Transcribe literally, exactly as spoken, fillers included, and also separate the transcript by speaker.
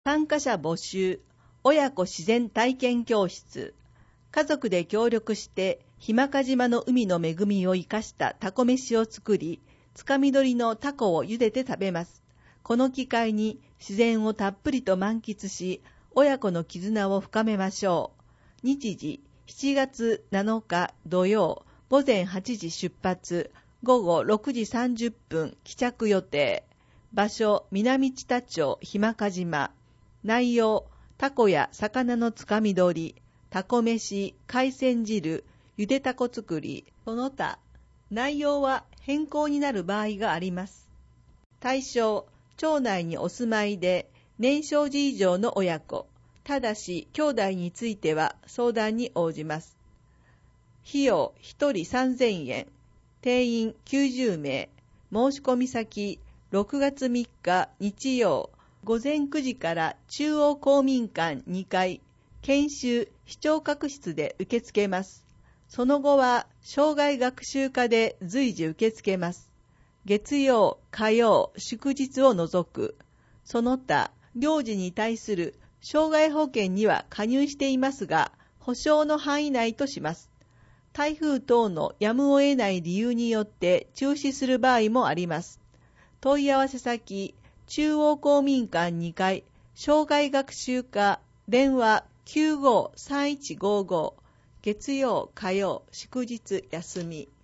Speaker 1: 参加者募集、親子自然体験教室。家族で協力して、日間賀島の海の恵みを生かしたタコ飯を作り、つかみ取りのタコを茹でて食べます。この機会に自然をたっぷりと満喫し、親子の絆を深めましょう。日時、しちがつなのか土曜、午前はちじ出発、午後ろくじさんじゅっぷん帰着予定。場所、南知多町日間賀島。内容、タコや魚のつかみ取り、タコ飯、海鮮汁、ゆでタコ作り、その他、内容は変更になる場合があります。対象、町内にお住まいで、年少児以上の親子、ただし、兄弟については相談に応じます。費用、ひとりさんぜんえん、定員きゅうじゅうめい、申し込み先、ろくがつみっか日曜、午前くじから中央公民館にかい、研修視聴覚室で受け付けます。その後は、障害学習課で随時受け付けます。月曜、火曜、祝日を除く。その他、行事に対する障害保険には加入していますが、保証の範囲内とします。台風等のやむを得ない理由によって中止する場合もあります。問い合わせ先、中央公民館にかい、障害学習課、電話 きゅうごさんいちごご、月曜、火曜、祝日休み。